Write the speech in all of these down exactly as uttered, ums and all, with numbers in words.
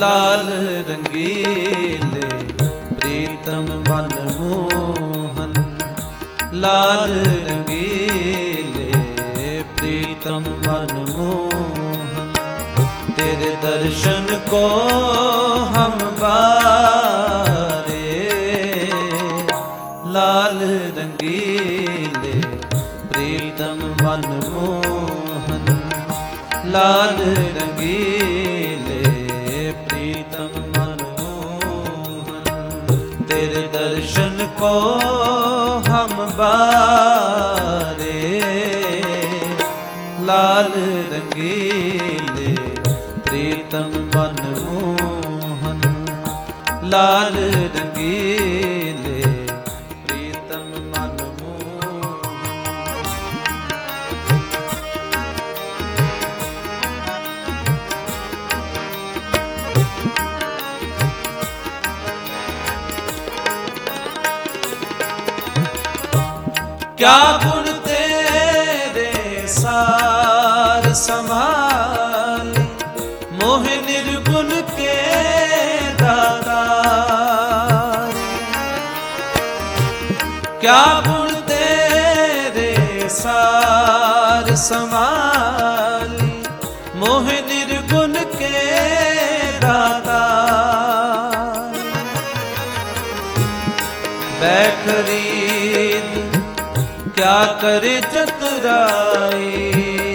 लाल रंगीले प्रीतम मन मोहन। लाल रंगीले प्रीतम मन मोहन। तेरे दर्शन को हम बारे। लाल रंगीले प्रीतम मन मोहन। लाल रंगीले प्रीतम मन मोहन। तेरे दर्शन को हम बारे। लाल रंगीले प्रीतम मन मोहन। लाल रंगीले प्रीतम मन मोहन। क्या गुण तेरे सार संभाले, मोह निर्गुण के दातार। क्या गुण तेरे सार संभाले, मोह निर्गुण के दातार। बैखरीद क्या करे चतुराई,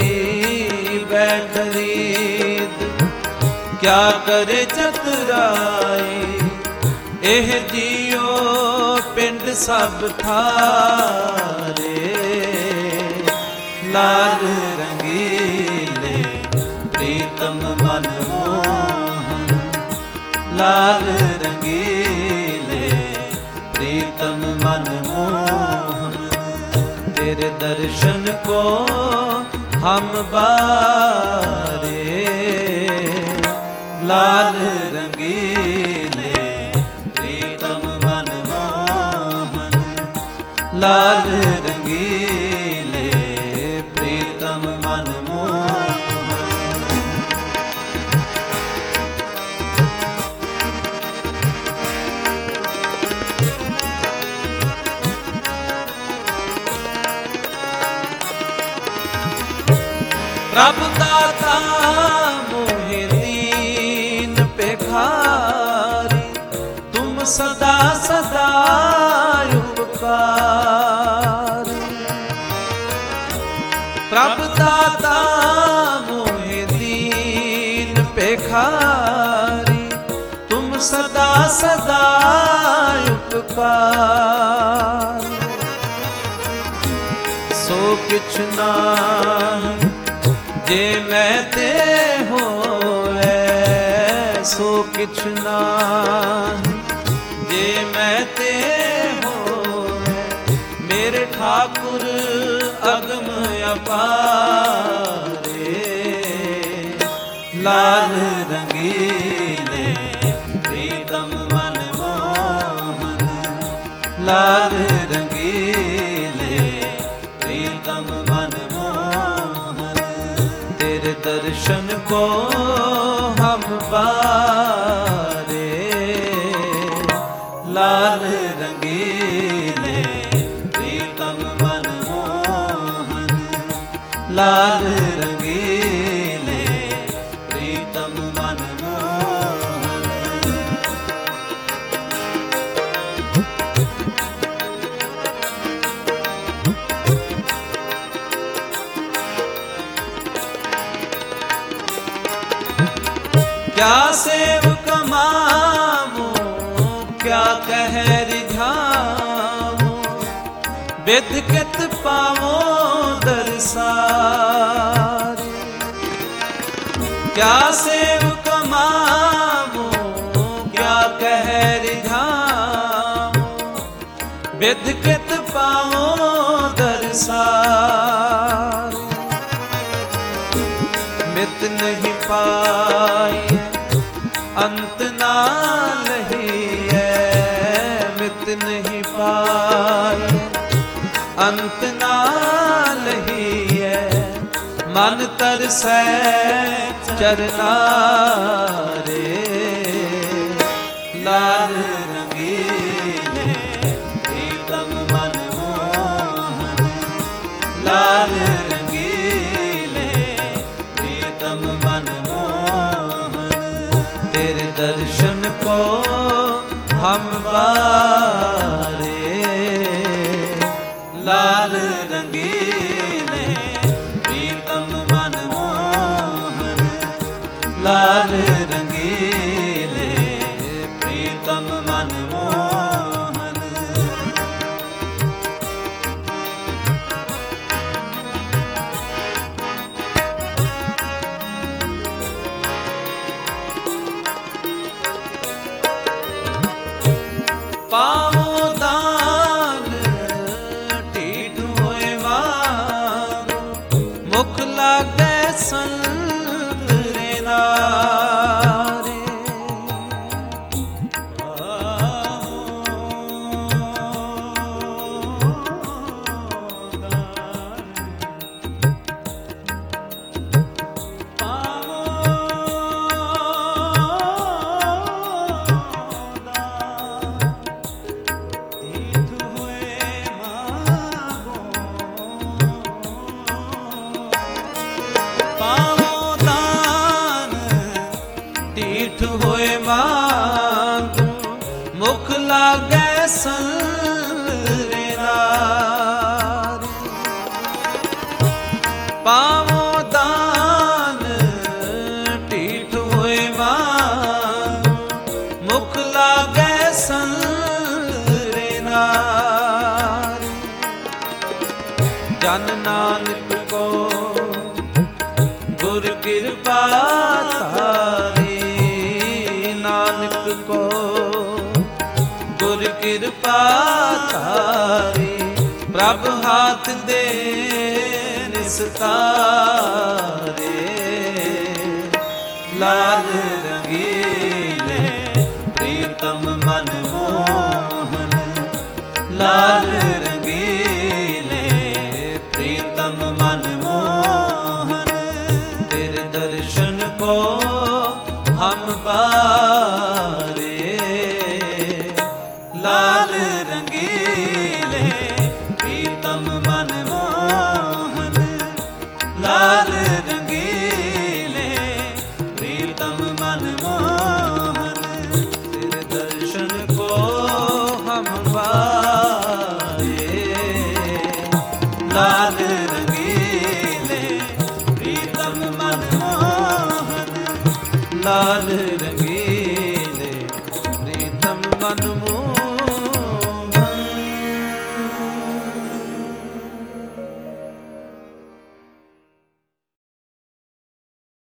बैखरीद क्या करे चतुराई। एह जियो पिंड सब थारे। लाल रंगीले प्रीतम मन मोहन। लाल रंगीले प्रीतम मन मोहन। तेरे दर्शन को हम बारे। लाल रंगीले प्रीतम मन मोहन। लाल रंगीले प्रीतम मन मोहन। प्रभु दाता मोहे दीन पेखारी। तुम सदा सदा उपकारी। प्रभु दाता मोहे दीन पेखारी। तुम सदा सदा उपकारी। सो किछ नाही जे मैं ते होए, सो किछ नाही जे मैं ते होए। मेरे ठाकुर अगम अपारे। लाल रंगीले प्रीतम मन मोहन। लाल रंगीले प्रीतम मन मोहन। तेरे दर्शन को हम बारे। लाल रंगीले प्रीतम मन मोहन। लाल रंगीले प्रीतम मन मोहन। क्या सेवक मामो, क्या कह रिझामो। बिद कित पावो दरसार। क्या सेवक मामो, क्या कह रिझामो। बिद कित पावो दरसार। मित नहीं पाई अंत ना लहिए। मित नहीं पाई अंत ना लहिए। मन तरसै चरना रे। लाल रंगीले प्रीतम मन मोहन। पावो दान टीठ होए मारो, मुख लागे संत रे नारे। टीठ होए मांगो, मुख लागे संत रे नारे। पावो दान टीठ होए मांगो, मुख लागे संत रे नारे। जन नानक को गुर कृपा तारी, नानक को गुर कृपा तारी। प्रभ हाथ दे निस्तारे, लाल रंगीले प्रीतम मन मोहन। लाल रंगीले प्रीतम मन मोहन। तेरे दर्शन को हम पारे, लाल रंगीले प्रीतम मन मोहन। लाल रंगीले प्रीतम मन मोहन। तेरे दर्शन को हम पारे, लाल रंगीले प्रीतम मन मोहन। लाल रंगीले